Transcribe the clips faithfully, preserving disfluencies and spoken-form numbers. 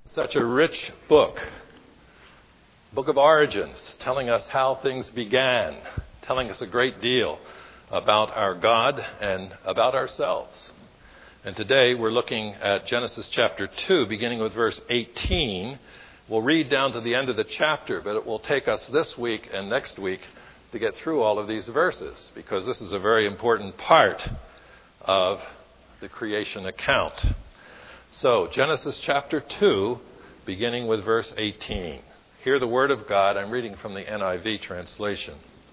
Such a rich book, book of origins, telling us how things began, telling us a great deal about our God and about ourselves. And today we're looking at Genesis chapter two, beginning with verse eighteen. We'll read down to the end of the chapter, but it will take us this week and next week to get through all of these verses, because this is a very important part of the creation account. So, Genesis chapter two, beginning with verse eighteen. Hear the word of God. I'm reading from the N I V translation.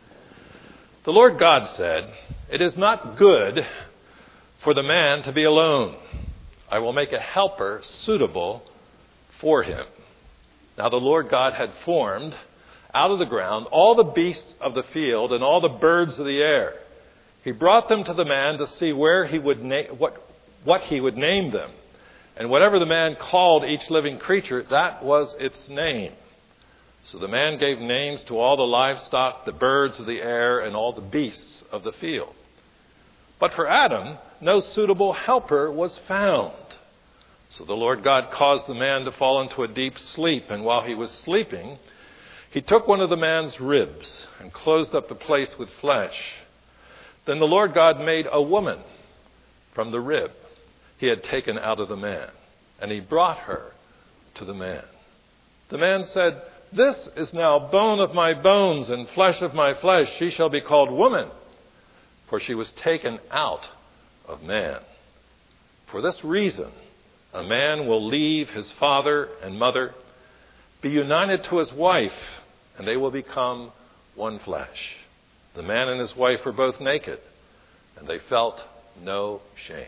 The Lord God said, "It is not good for the man to be alone. I will make a helper suitable for him." Now the Lord God had formed out of the ground all the beasts of the field and all the birds of the air. He brought them to the man to see where he would na- what, what he would name them. And whatever the man called each living creature, that was its name. So the man gave names to all the livestock, the birds of the air, and all the beasts of the field. But for Adam, no suitable helper was found. So the Lord God caused the man to fall into a deep sleep, and while he was sleeping, he took one of the man's ribs and closed up the place with flesh. Then the Lord God made a woman from the rib he had taken out of the man, and he brought her to the man. The man said, "This is now bone of my bones and flesh of my flesh. She shall be called woman, for she was taken out of man. For this reason, a man will leave his father and mother, be united to his wife, and they will become one flesh. The man and his wife were both naked, and they felt no shame."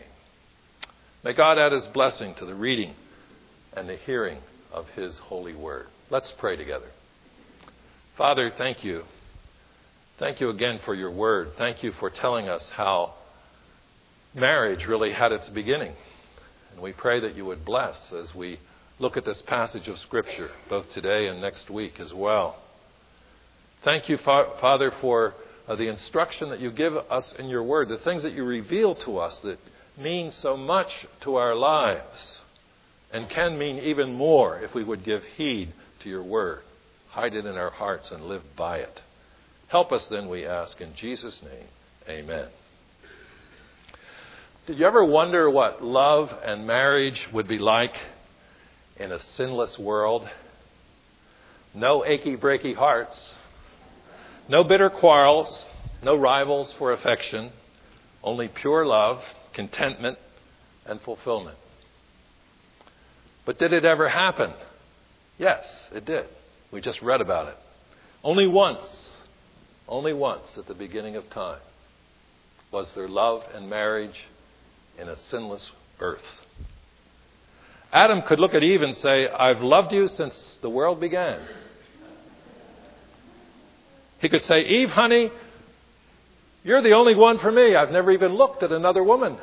May God add his blessing to the reading and the hearing of his holy word. Let's pray together. Father, thank you. Thank you again for your word. Thank you for telling us how marriage really had its beginning. And we pray that you would bless as we look at this passage of Scripture, both today and next week as well. Thank you, Father, for uh, the instruction that you give us in your word, the things that you reveal to us that mean so much to our lives and can mean even more if we would give heed to your word, hide it in our hearts and live by it. Help us then, we ask, in Jesus' name, amen. Did you ever wonder what love and marriage would be like in a sinless world? No achy, breaky hearts, no bitter quarrels, no rivals for affection, only pure love, contentment, and fulfillment. But did it ever happen? Yes, it did. We just read about it. Only once, only once at the beginning of time was there love and marriage in a sinless earth. Adam could look at Eve and say, "I've loved you since the world began." He could say, "Eve, honey, you're the only one for me. I've never even looked at another woman."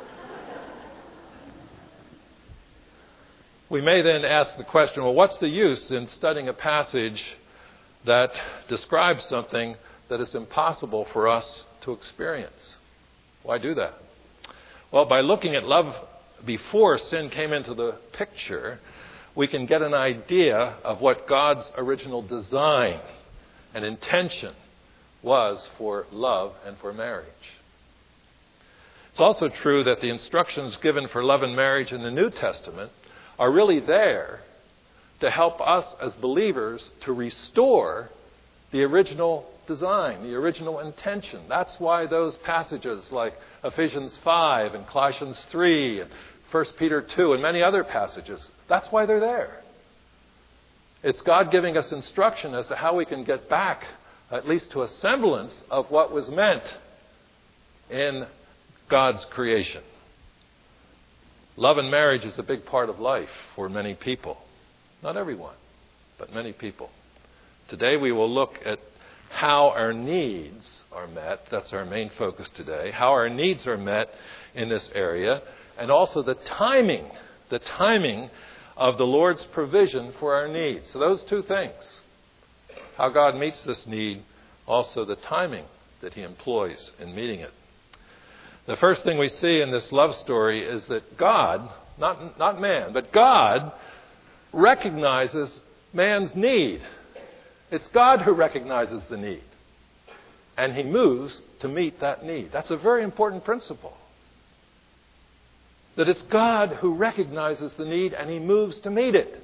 We may then ask the question, well, what's the use in studying a passage that describes something that is impossible for us to experience? Why do that? Well, by looking at love before sin came into the picture, we can get an idea of what God's original design and intention was for love and for marriage. It's also true that the instructions given for love and marriage in the New Testament are really there to help us as believers to restore the original design, the original intention. That's why those passages like Ephesians five and Colossians three and First Peter two and many other passages, that's why they're there. It's God giving us instruction as to how we can get back at least to a semblance of what was meant in God's creation. Love and marriage is a big part of life for many people. Not everyone, but many people. Today we will look at how our needs are met. That's our main focus today. How our needs are met in this area. And also the timing, the timing of the Lord's provision for our needs. So those two things. How God meets this need, also the timing that he employs in meeting it. The first thing we see in this love story is that God, not, not man, but God recognizes man's need. It's God who recognizes the need. And he moves to meet that need. That's a very important principle. That it's God who recognizes the need and he moves to meet it.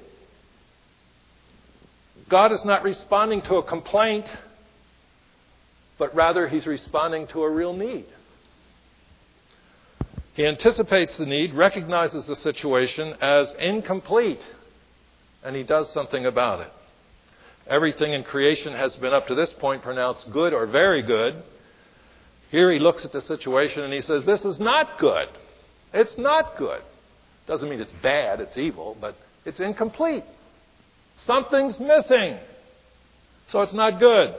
God is not responding to a complaint, but rather he's responding to a real need. He anticipates the need, recognizes the situation as incomplete, and he does something about it. Everything in creation has been up to this point pronounced good or very good. Here he looks at the situation and he says, this is not good. It's not good. Doesn't mean it's bad, it's evil, but it's incomplete. Something's missing. So it's not good.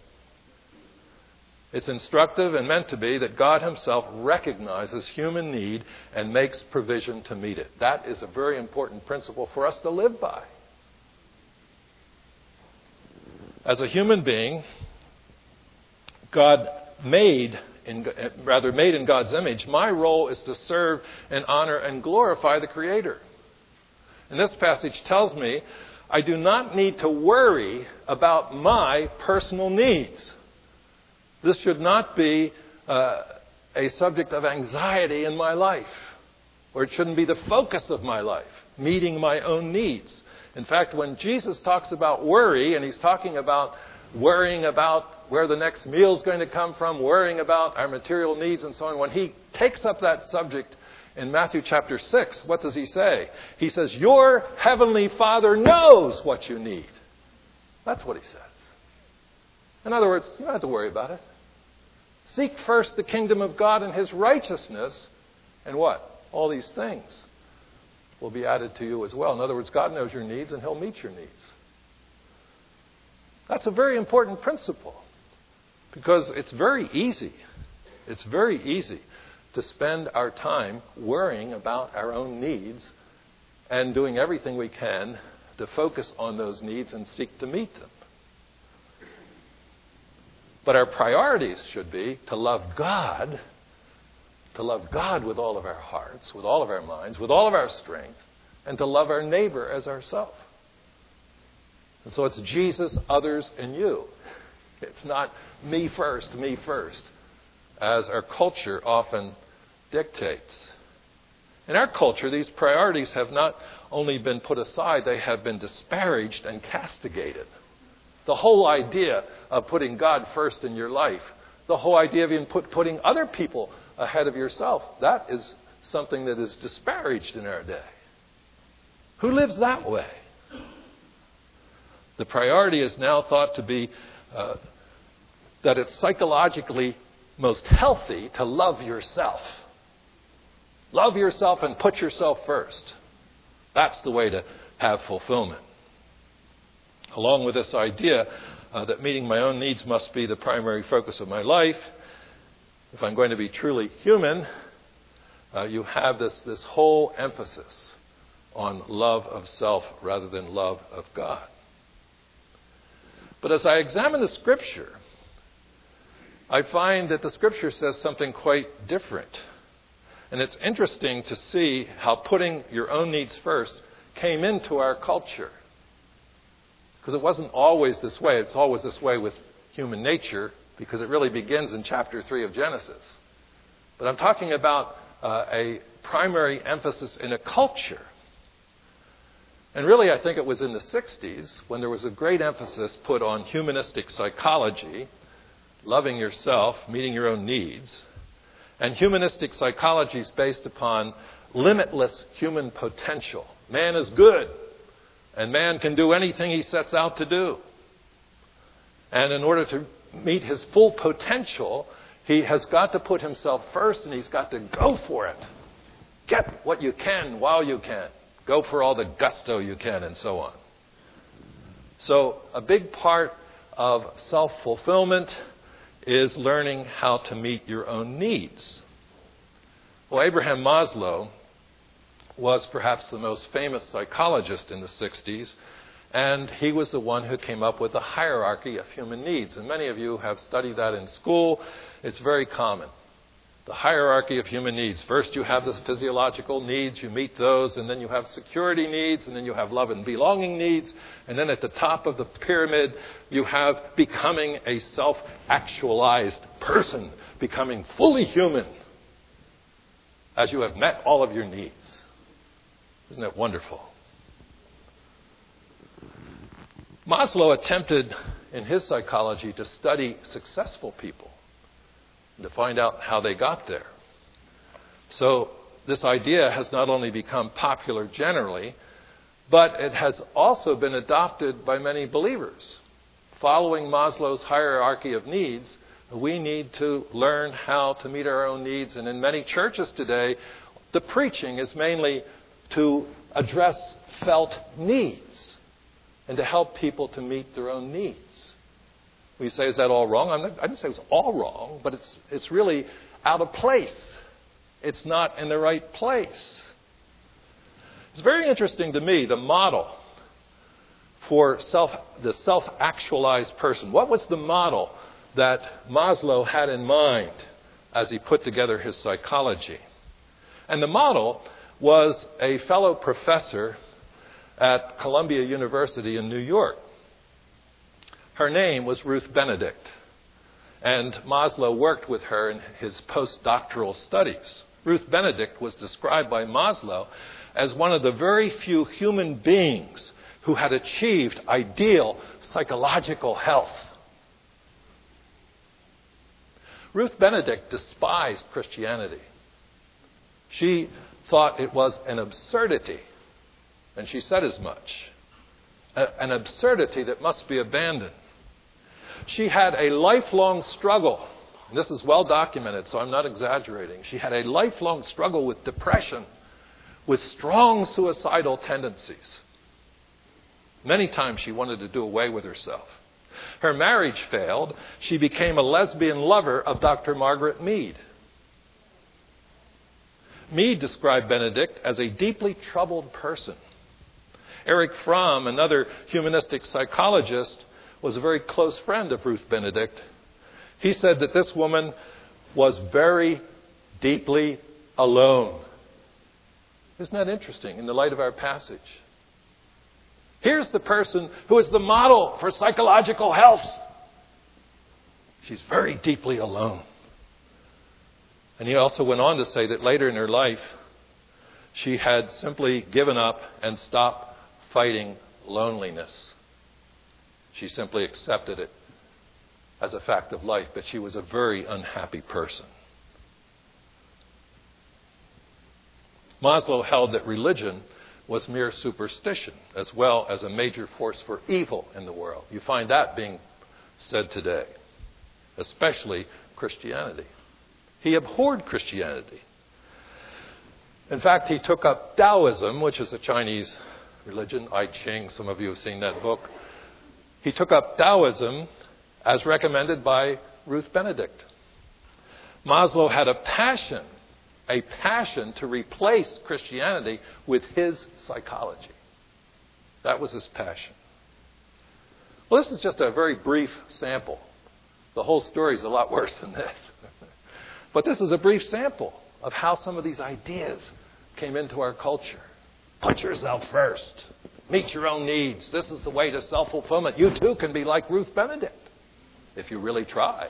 It's instructive and meant to be that God himself recognizes human need and makes provision to meet it. That is a very important principle for us to live by. As a human being, God made, in, rather made in God's image, my role is to serve and honor and glorify the Creator. And this passage tells me I do not need to worry about my personal needs. This should not be uh, a subject of anxiety in my life, or it shouldn't be the focus of my life, meeting my own needs. In fact, when Jesus talks about worry, and he's talking about worrying about where the next meal is going to come from, worrying about our material needs and so on, when he takes up that subject in Matthew chapter six, what does he say? He says, your heavenly Father knows what you need. That's what he says. In other words, you don't have to worry about it. Seek first the kingdom of God and his righteousness, and what? All these things will be added to you as well. In other words, God knows your needs and he'll meet your needs. That's a very important principle, because it's very easy. It's very easy to spend our time worrying about our own needs and doing everything we can to focus on those needs and seek to meet them. But our priorities should be to love God, to love God with all of our hearts, with all of our minds, with all of our strength, and to love our neighbor as ourselves. And so it's Jesus, others, and you. It's not me first, me first, as our culture often dictates. In our culture, these priorities have not only been put aside, they have been disparaged and castigated. The whole idea of putting God first in your life, the whole idea of even put, putting other people ahead of yourself, that is something that is disparaged in our day. Who lives that way? The priority is now thought to be uh, that it's psychologically most healthy to love yourself. Love yourself and put yourself first. That's the way to have fulfillment. Along with this idea uh, that meeting my own needs must be the primary focus of my life, if I'm going to be truly human, uh, you have this, this whole emphasis on love of self rather than love of God. But as I examine the Scripture, I find that the Scripture says something quite different. And it's interesting to see how putting your own needs first came into our culture. Because it wasn't always this way. It's always this way with human nature, because it really begins in chapter three of Genesis. But I'm talking about uh, a primary emphasis in a culture. And really, I think it was in the sixties when there was a great emphasis put on humanistic psychology, loving yourself, meeting your own needs. And humanistic psychology is based upon limitless human potential. Man is good. And man can do anything he sets out to do. And in order to meet his full potential, he has got to put himself first and he's got to go for it. Get what you can while you can. Go for all the gusto you can and so on. So a big part of self-fulfillment is learning how to meet your own needs. Well, Abraham Maslow was perhaps the most famous psychologist in the sixties, and he was the one who came up with the hierarchy of human needs. And many of you have studied that in school. It's very common. The hierarchy of human needs. First you have the physiological needs, you meet those, and then you have security needs, and then you have love and belonging needs, and then at the top of the pyramid you have becoming a self-actualized person, becoming fully human as you have met all of your needs. Isn't that wonderful? Maslow attempted in his psychology to study successful people, to find out how they got there. So this idea has not only become popular generally, but it has also been adopted by many believers. Following Maslow's hierarchy of needs, we need to learn how to meet our own needs. And in many churches today, the preaching is mainly to address felt needs and to help people to meet their own needs. We say, is that all wrong? I'm not, I didn't say it was all wrong, but it's it's really out of place. It's not in the right place. It's very interesting to me, the model for self the self-actualized person. What was the model that Maslow had in mind as he put together his psychology? And the model was a fellow professor at Columbia University in New York. Her name was Ruth Benedict, and Maslow worked with her in his postdoctoral studies. Ruth Benedict was described by Maslow as one of the very few human beings who had achieved ideal psychological health. Ruth Benedict despised Christianity. She thought it was an absurdity, and she said as much. A- an absurdity that must be abandoned. She had a lifelong struggle. And this is well documented, so I'm not exaggerating. She had a lifelong struggle with depression, with strong suicidal tendencies. Many times she wanted to do away with herself. Her marriage failed. She became a lesbian lover of Doctor Margaret Mead. Mead described Benedict as a deeply troubled person. Erich Fromm, another humanistic psychologist, was a very close friend of Ruth Benedict. He said that this woman was very deeply alone. Isn't that interesting in the light of our passage? Here's the person who is the model for psychological health. She's very deeply alone. And he also went on to say that later in her life, she had simply given up and stopped fighting loneliness. She simply accepted it as a fact of life, but she was a very unhappy person. Maslow held that religion was mere superstition, as well as a major force for evil in the world. You find that being said today, especially Christianity. He abhorred Christianity. In fact, he took up Taoism, which is a Chinese religion, I Ching, some of you have seen that book. He took up Taoism as recommended by Ruth Benedict. Maslow had a passion, a passion to replace Christianity with his psychology. That was his passion. Well, this is just a very brief sample. The whole story is a lot worse than this. But this is a brief sample of how some of these ideas came into our culture. Put yourself first. Meet your own needs. This is the way to self-fulfillment. You too can be like Ruth Benedict if you really try.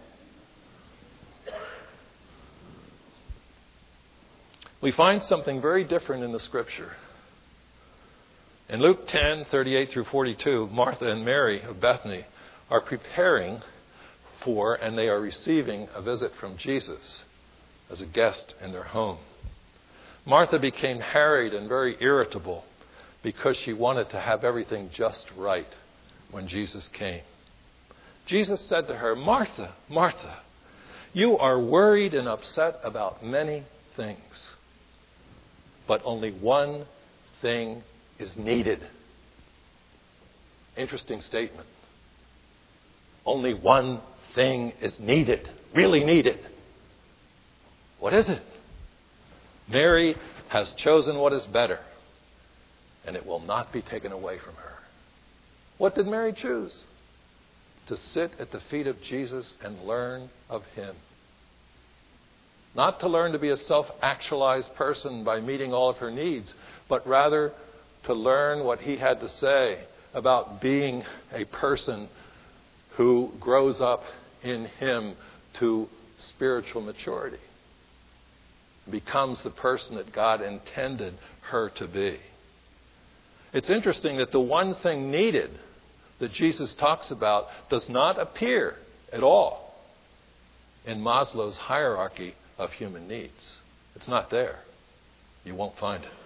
We find something very different in the Scripture. In Luke ten, thirty-eight through forty-two, Martha and Mary of Bethany are preparing for and they are receiving a visit from Jesus as a guest in their home. Martha became harried and very irritable because she wanted to have everything just right when Jesus came. Jesus said to her, Martha, Martha, you are worried and upset about many things, but only one thing is needed. Interesting statement. Only one thing is needed, really needed. What is it? Mary has chosen what is better, and it will not be taken away from her. What did Mary choose? To sit at the feet of Jesus and learn of him. Not to learn to be a self-actualized person by meeting all of her needs, but rather to learn what he had to say about being a person who grows up in him to spiritual maturity, becomes the person that God intended her to be. It's interesting that the one thing needed that Jesus talks about does not appear at all in Maslow's hierarchy of human needs. It's not there. You won't find it.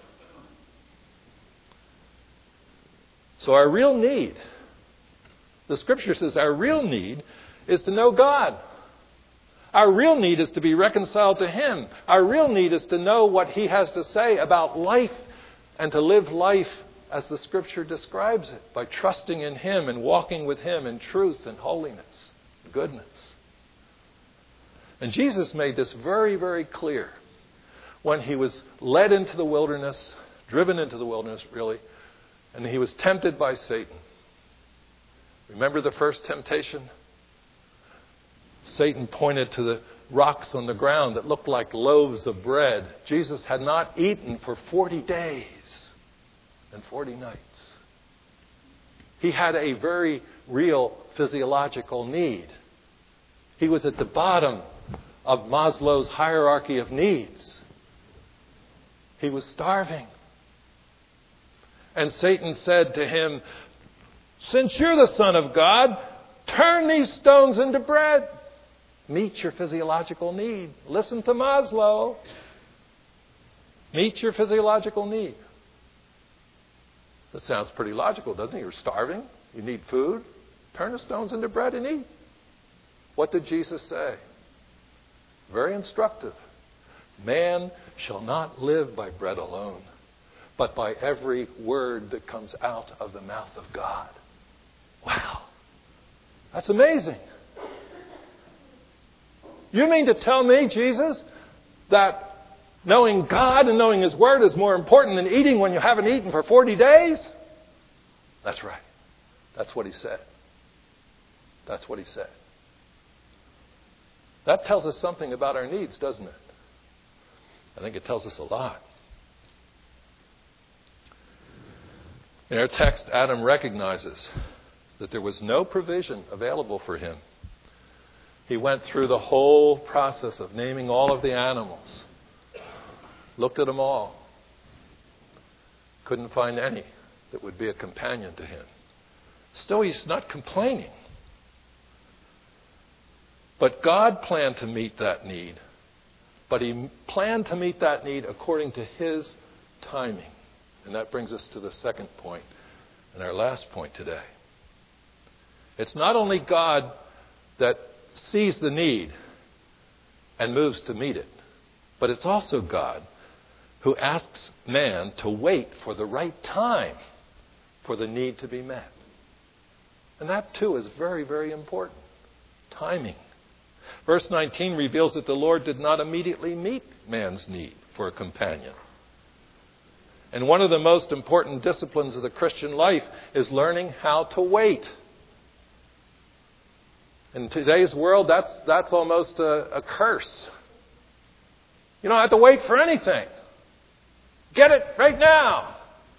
So our real need, the Scripture says our real need is to know God. Our real need is to be reconciled to Him. Our real need is to know what He has to say about life and to live life as the Scripture describes it, by trusting in Him and walking with Him in truth and holiness, goodness. And Jesus made this very, very clear when He was led into the wilderness, driven into the wilderness, really, and He was tempted by Satan. Remember the first temptation? Satan pointed to the rocks on the ground that looked like loaves of bread. Jesus had not eaten for forty days and forty nights. He had a very real physiological need. He was at the bottom of Maslow's hierarchy of needs. He was starving. And Satan said to him, "Since you're the Son of God, turn these stones into bread." Meet your physiological need. Listen to Maslow. Meet your physiological need. That sounds pretty logical, doesn't it? You're starving. You need food. Turn the stones into bread and eat. What did Jesus say? Very instructive. Man shall not live by bread alone, but by every word that comes out of the mouth of God. Wow. That's amazing. You mean to tell me, Jesus, that knowing God and knowing His Word is more important than eating when you haven't eaten for forty days? That's right. That's what He said. That's what He said. That tells us something about our needs, doesn't it? I think it tells us a lot. In our text, Adam recognizes that there was no provision available for him. He went through the whole process of naming all of the animals. Looked at them all. Couldn't find any that would be a companion to him. Still, he's not complaining. But God planned to meet that need. But He planned to meet that need according to His timing. And that brings us to the second point and our last point today. It's not only God that sees the need and moves to meet it, but it's also God who asks man to wait for the right time for the need to be met. And that too is very, very important. Timing. Verse nineteen reveals that the Lord did not immediately meet man's need for a companion. And one of the most important disciplines of the Christian life is learning how to wait. In today's world, that's that's almost a, a curse. You don't have to wait for anything. Get it right now.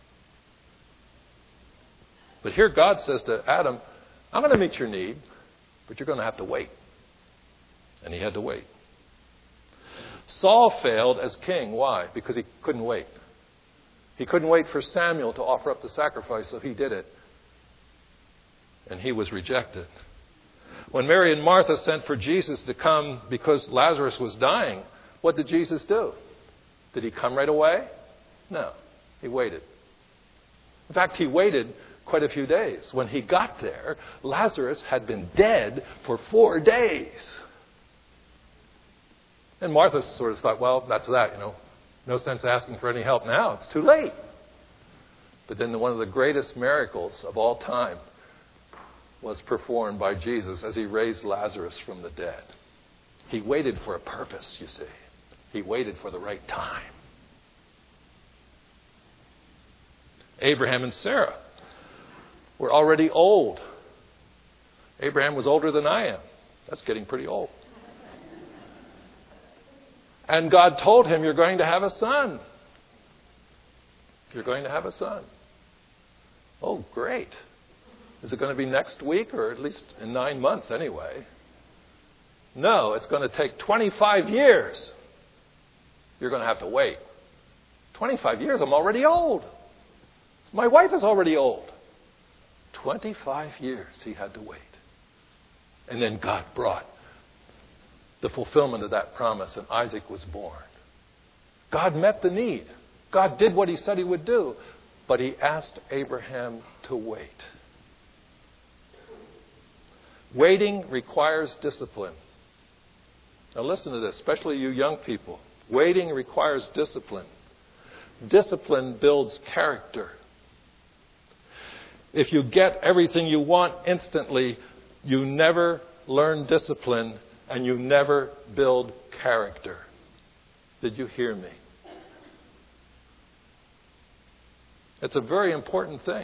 But here God says to Adam, I'm going to meet your need, but you're going to have to wait. And he had to wait. Saul failed as king. Why? Because he couldn't wait. He couldn't wait for Samuel to offer up the sacrifice, so he did it. And he was rejected. When Mary and Martha sent for Jesus to come because Lazarus was dying, what did Jesus do? Did He come right away? No. He waited. In fact, He waited quite a few days. When He got there, Lazarus had been dead for four days. And Martha sort of thought, well, that's that, you know. No sense asking for any help now. It's too late. But then one of the greatest miracles of all time was performed by Jesus as He raised Lazarus from the dead. He waited for a purpose, you see. He waited for the right time. Abraham and Sarah were already old. Abraham was older than I am. That's getting pretty old. And God told him, you're going to have a son. You're going to have a son. Oh, great. Is it going to be next week or at least in nine months anyway? No, it's going to take twenty-five years. You're going to have to wait. twenty-five years? I'm already old. My wife is already old. twenty-five years he had to wait. And then God brought the fulfillment of that promise, and Isaac was born. God met the need. God did what he said he would do. But he asked Abraham to wait. Waiting requires discipline. Now listen to this, especially you young people. Waiting requires discipline. Discipline builds character. If you get everything you want instantly, you never learn discipline and you never build character. Did you hear me? It's a very important thing.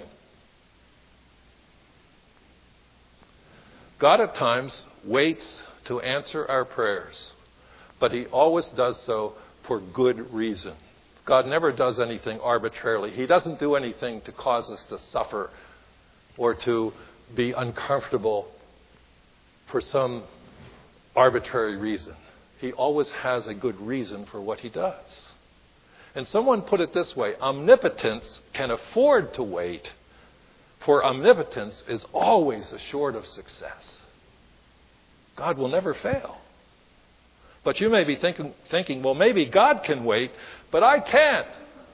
God at times waits to answer our prayers, but he always does so for good reason. God never does anything arbitrarily. He doesn't do anything to cause us to suffer or to be uncomfortable for some arbitrary reason. He always has a good reason for what he does. And someone put it this way, omnipotence can afford to wait, for omnipotence is always assured of success. God will never fail. But you may be thinking, thinking, well, maybe God can wait, but I can't.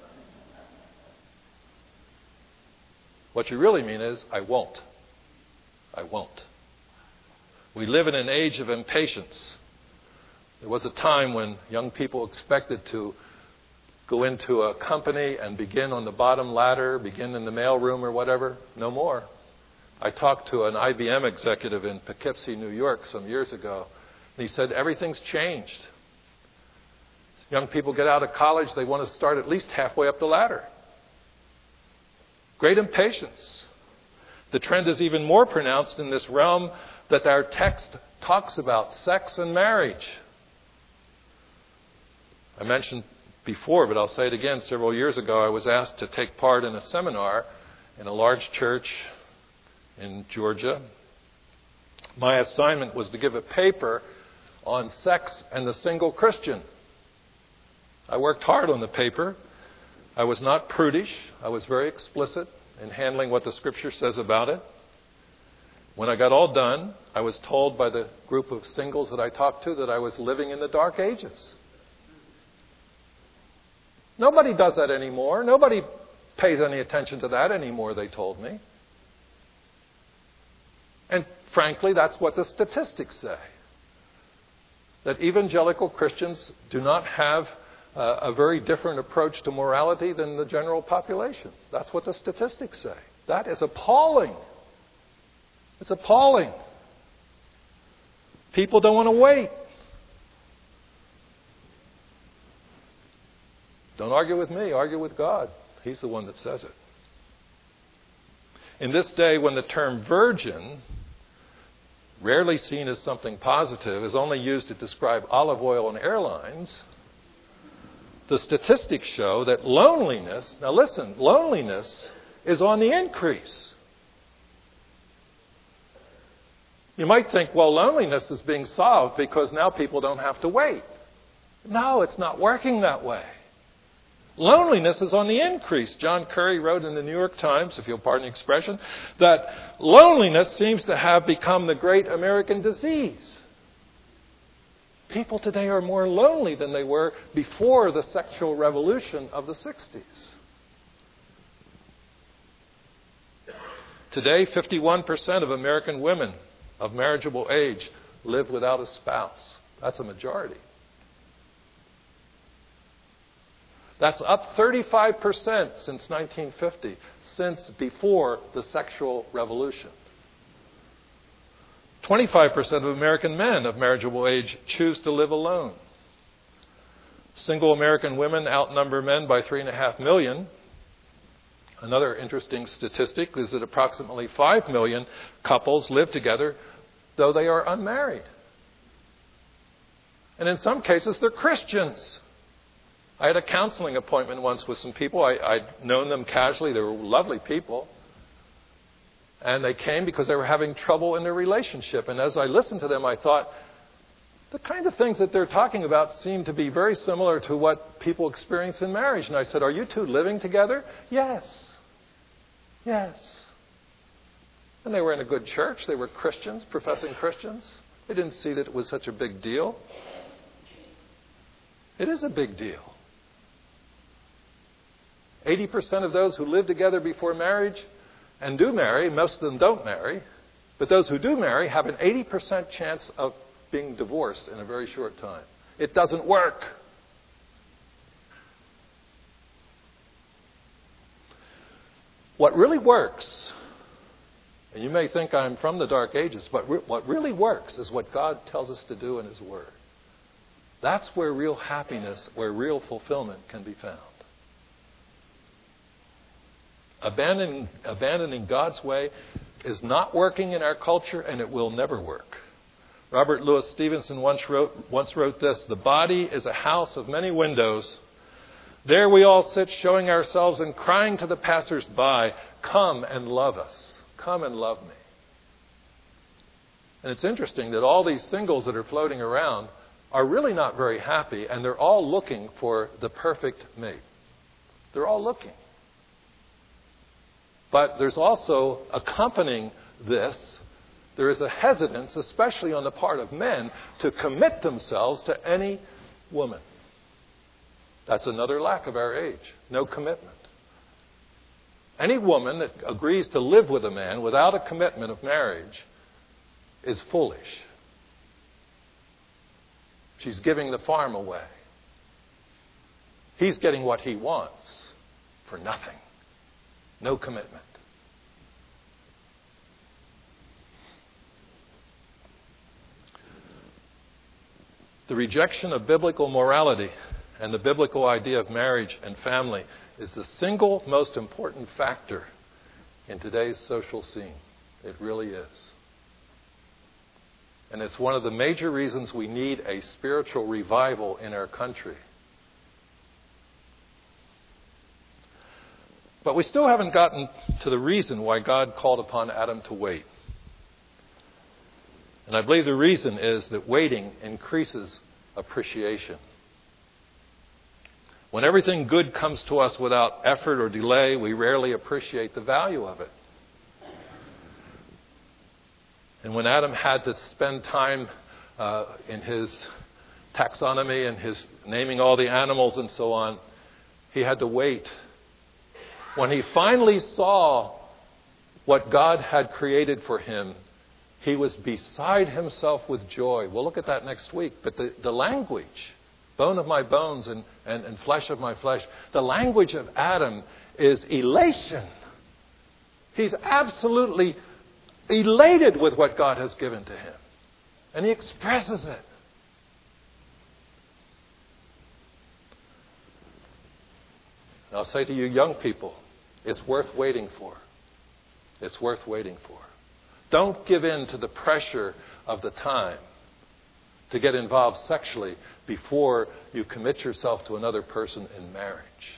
What you really mean is, I won't. I won't. We live in an age of impatience. There was a time when young people expected to go into a company and begin on the bottom ladder, begin in the mailroom or whatever. No more. I talked to an I B M executive in Poughkeepsie, New York some years ago, and he said everything's changed. Young people get out of college, they want to start at least halfway up the ladder. Great impatience. The trend is even more pronounced in this realm that our text talks about, sex and marriage. I mentioned before, but I'll say it again. Several years ago, I was asked to take part in a seminar in a large church in Georgia. My assignment was to give a paper on sex and the single Christian. I worked hard on the paper. I was not prudish. I was very explicit in handling what the Scripture says about it. When I got all done, I was told by the group of singles that I talked to that I was living in the dark ages. Nobody does that anymore. Nobody pays any attention to that anymore, they told me. And frankly, that's what the statistics say. That evangelical Christians do not have uh, a very different approach to morality than the general population. That's what the statistics say. That is appalling. It's appalling. People don't want to wait. Don't argue with me, argue with God. He's the one that says it. In this day when the term virgin, rarely seen as something positive, is only used to describe olive oil and airlines, the statistics show that loneliness, now listen, loneliness is on the increase. You might think, well, loneliness is being solved because now people don't have to wait. No, it's not working that way. Loneliness is on the increase. John Curry wrote in the New York Times, if you'll pardon the expression, that loneliness seems to have become the great American disease. People today are more lonely than they were before the sexual revolution of the sixties. Today, fifty-one percent of American women of marriageable age live without a spouse. That's a majority. That's up thirty-five percent since nineteen fifty, since before the sexual revolution. twenty-five percent of American men of marriageable age choose to live alone. Single American women outnumber men by three and a half million. Another interesting statistic is that approximately five million couples live together though they are unmarried. And in some cases, they're Christians. I had a counseling appointment once with some people. I, I'd known them casually. They were lovely people. And they came because they were having trouble in their relationship. And as I listened to them, I thought, the kind of things that they're talking about seem to be very similar to what people experience in marriage. And I said, are you two living together? Yes. Yes. And they were in a good church. They were Christians, professing Christians. They didn't see that it was such a big deal. It is a big deal. eighty percent of those who live together before marriage and do marry, most of them don't marry, but those who do marry have an eighty percent chance of being divorced in a very short time. It doesn't work. What really works, and you may think I'm from the Dark Ages, but re- what really works is what God tells us to do in His Word. That's where real happiness, where real fulfillment can be found. Abandoning, abandoning God's way is not working in our culture, and it will never work. Robert Louis Stevenson once wrote, once wrote this, "The body is a house of many windows. There we all sit showing ourselves and crying to the passers-by, 'Come and love us. Come and love me.'" And it's interesting that all these singles that are floating around are really not very happy, and they're all looking for the perfect mate. They're all looking. But there's also accompanying this, there is a hesitance, especially on the part of men, to commit themselves to any woman. That's another lack of our age. No commitment. Any woman that agrees to live with a man without a commitment of marriage is foolish. She's giving the farm away. He's getting what he wants for nothing. No commitment. The rejection of biblical morality and the biblical idea of marriage and family is the single most important factor in today's social scene. It really is. And it's one of the major reasons we need a spiritual revival in our country. But we still haven't gotten to the reason why God called upon Adam to wait. And I believe the reason is that waiting increases appreciation. When everything good comes to us without effort or delay, we rarely appreciate the value of it. And when Adam had to spend time uh, in his taxonomy and his naming all the animals and so on, he had to wait. When he finally saw what God had created for him, he was beside himself with joy. We'll look at that next week. But the, the language, bone of my bones and, and, and flesh of my flesh, the language of Adam is elation. He's absolutely elated with what God has given to him. And he expresses it. And I'll say to you young people, it's worth waiting for. It's worth waiting for. Don't give in to the pressure of the time to get involved sexually before you commit yourself to another person in marriage.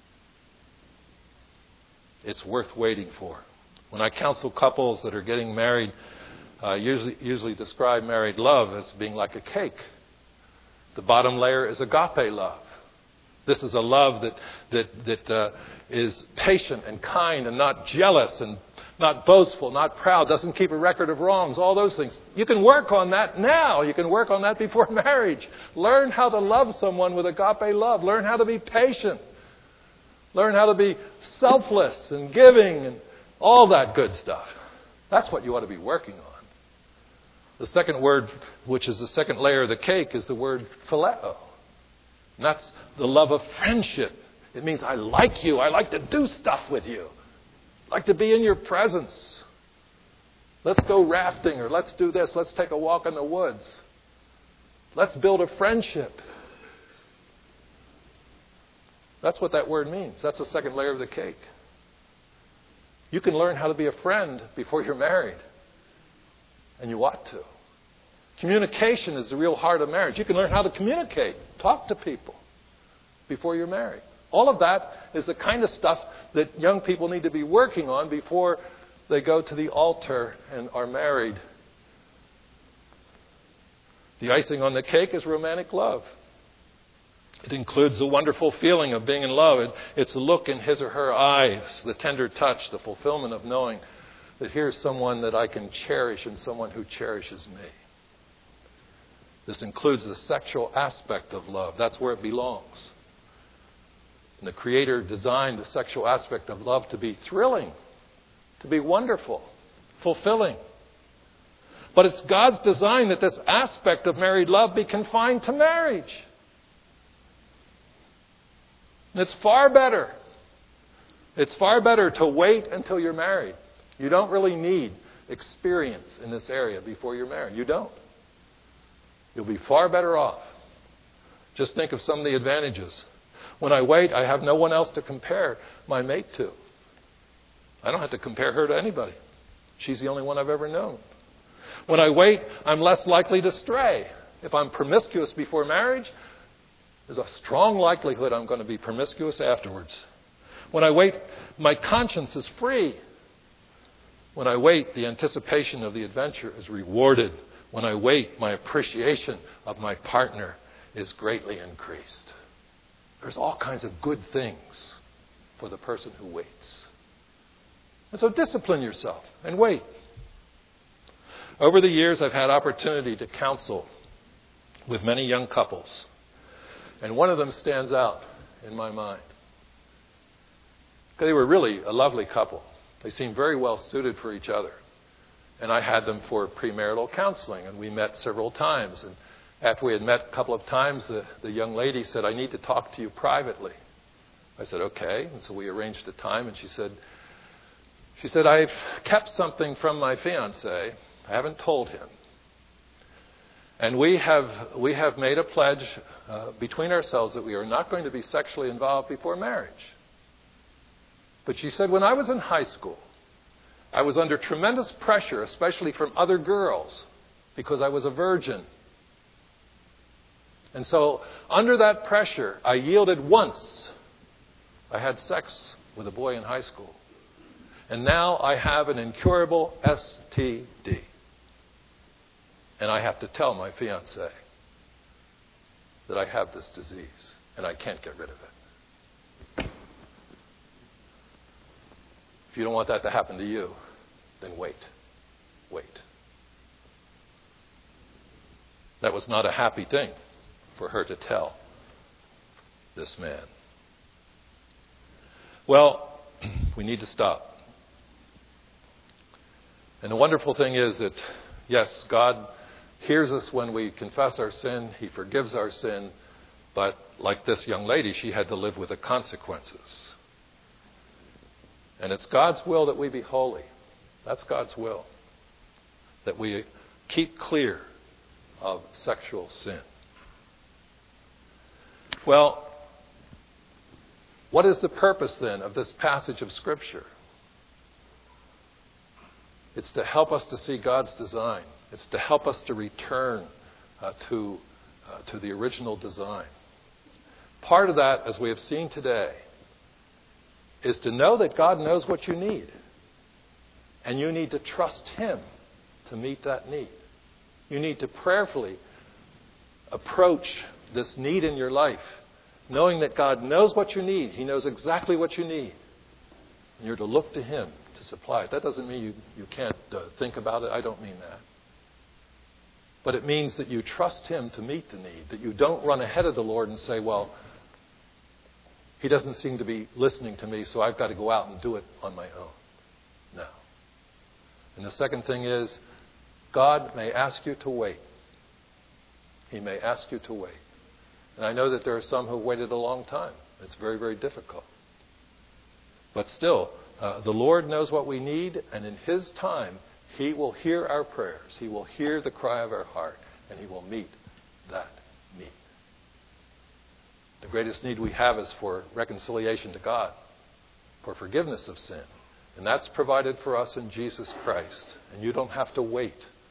It's worth waiting for. When I counsel couples that are getting married, I usually, usually describe married love as being like a cake. The bottom layer is agape love. This is a love that that that uh, is patient and kind and not jealous and not boastful, not proud, doesn't keep a record of wrongs, all those things. You can work on that now. You can work on that before marriage. Learn how to love someone with agape love. Learn how to be patient. Learn how to be selfless and giving and all that good stuff. That's what you ought to be working on. The second word, which is the second layer of the cake, is the word phileo. And that's the love of friendship. It means I like you. I like to do stuff with you. I like to be in your presence. Let's go rafting, or let's do this. Let's take a walk in the woods. Let's build a friendship. That's what that word means. That's the second layer of the cake. You can learn how to be a friend before you're married. And you ought to. Communication is the real heart of marriage. You can learn how to communicate, talk to people before you're married. All of that is the kind of stuff that young people need to be working on before they go to the altar and are married. The icing on the cake is romantic love. It includes the wonderful feeling of being in love. It, it's the look in his or her eyes, the tender touch, the fulfillment of knowing that here's someone that I can cherish and someone who cherishes me. This includes the sexual aspect of love. That's where it belongs. And the Creator designed the sexual aspect of love to be thrilling, to be wonderful, fulfilling. But it's God's design that this aspect of married love be confined to marriage. And it's far better. It's far better to wait until you're married. You don't really need experience in this area before you're married. You don't. You'll be far better off. Just think of some of the advantages. When I wait, I have no one else to compare my mate to. I don't have to compare her to anybody. She's the only one I've ever known. When I wait, I'm less likely to stray. If I'm promiscuous before marriage, there's a strong likelihood I'm going to be promiscuous afterwards. When I wait, my conscience is free. When I wait, the anticipation of the adventure is rewarded. When I wait, my appreciation of my partner is greatly increased. There's all kinds of good things for the person who waits. And so discipline yourself and wait. Over the years, I've had opportunity to counsel with many young couples. And one of them stands out in my mind. They were really a lovely couple. They seemed very well suited for each other. And I had them for premarital counseling, and we met several times. And after we had met a couple of times, the, the young lady said, I need to talk to you privately. I said, okay. And so we arranged a time, and she said, she said, I've kept something from my fiancé. I haven't told him. And we have we have made a pledge uh, between ourselves that we are not going to be sexually involved before marriage. But she said, when I was in high school, I was under tremendous pressure, especially from other girls, because I was a virgin. And so, under that pressure, I yielded once. I had sex with a boy in high school. And now I have an incurable S T D. And I have to tell my fiancé that I have this disease and I can't get rid of it. If you don't want that to happen to you, then wait. Wait. That was not a happy thing for her to tell this man. Well, we need to stop. And the wonderful thing is that, yes, God hears us when we confess our sin. He forgives our sin. But like this young lady, she had to live with the consequences. And it's God's will that we be holy. That's God's will. That we keep clear of sexual sin. Well, what is the purpose then of this passage of Scripture? It's to help us to see God's design. It's to help us to return uh, to, uh, to the original design. Part of that, as we have seen today, is to know that God knows what you need. And you need to trust Him to meet that need. You need to prayerfully approach this need in your life, knowing that God knows what you need. He knows exactly what you need. And you're to look to Him to supply it. That doesn't mean you, you can't uh, think about it. I don't mean that. But it means that you trust Him to meet the need, that you don't run ahead of the Lord and say, well, He doesn't seem to be listening to me, so I've got to go out and do it on my own. No. And the second thing is, God may ask you to wait. He may ask you to wait. And I know that there are some who waited a long time. It's very, very difficult. But still, uh, the Lord knows what we need, and in His time, He will hear our prayers. He will hear the cry of our heart, and He will meet that need. The greatest need we have is for reconciliation to God, for forgiveness of sin. And that's provided for us in Jesus Christ. And you don't have to wait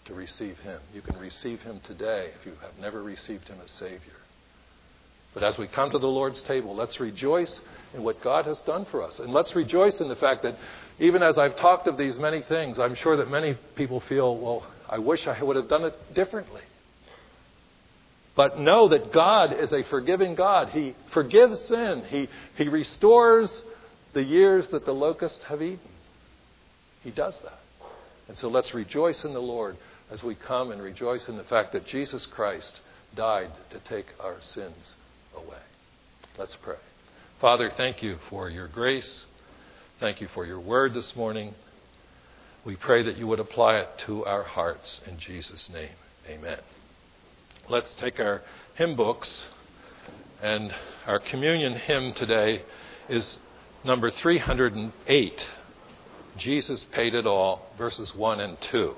to receive him. You can receive him today if you have never received him as Savior. But as we come to the Lord's table, let's rejoice in what God has done for us. And let's rejoice in the fact that even as I've talked of these many things, I'm sure that many people feel, well, I wish I would have done it differently. But know that God is a forgiving God. He forgives sin. He, he restores the years that the locusts have eaten. He does that. And so let's rejoice in the Lord as we come and rejoice in the fact that Jesus Christ died to take our sins away. Let's pray. Father, thank you for your grace. Thank you for your word this morning. We pray that you would apply it to our hearts in Jesus' name. Amen. Let's take our hymn books, and our communion hymn today is number three hundred eight. Jesus Paid It All, verses one and two.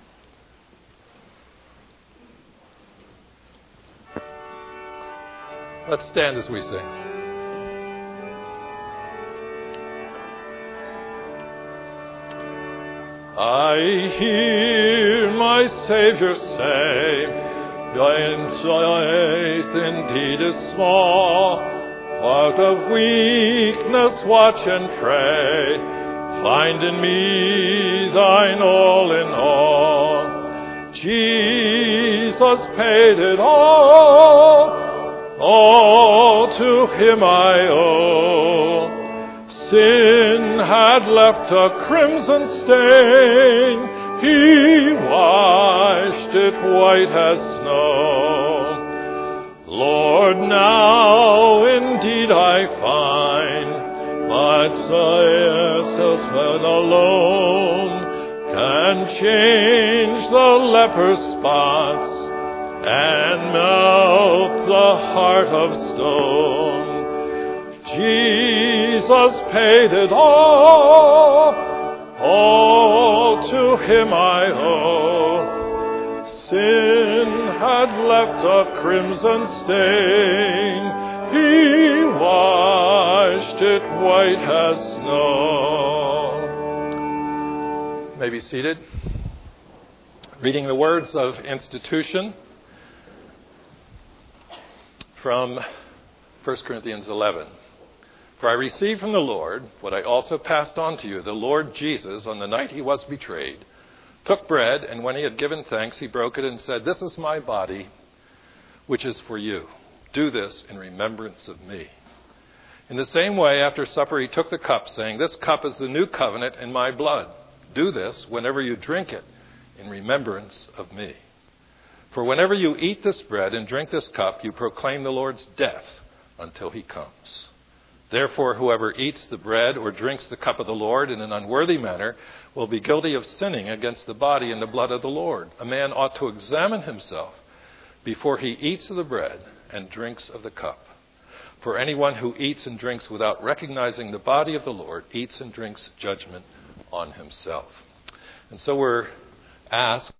Let's stand as we sing. I hear my Savior say, thine faith indeed is small. Out of weakness watch and pray. Find in me thine all in all. Jesus paid it all. All to him I owe. Sin had left a crimson stain. He washed it white as snow. Lord, now indeed I find my Jesus alone can change the leper's spots and melt the heart of stone. Jesus paid it all. All to him I owe. Sin had left a crimson stain. He washed it white as snow. You may be seated. Reading the words of institution from First Corinthians eleven. For I received from the Lord what I also passed on to you. The Lord Jesus, on the night he was betrayed, took bread, and when he had given thanks, he broke it and said, "This is my body, which is for you. Do this in remembrance of me." In the same way, after supper, he took the cup, saying, "This cup is the new covenant in my blood. Do this whenever you drink it in remembrance of me. For whenever you eat this bread and drink this cup, you proclaim the Lord's death until he comes. Therefore, whoever eats the bread or drinks the cup of the Lord in an unworthy manner will be guilty of sinning against the body and the blood of the Lord. A man ought to examine himself before he eats of the bread and drinks of the cup. For anyone who eats and drinks without recognizing the body of the Lord eats and drinks judgment on himself." And so we're asked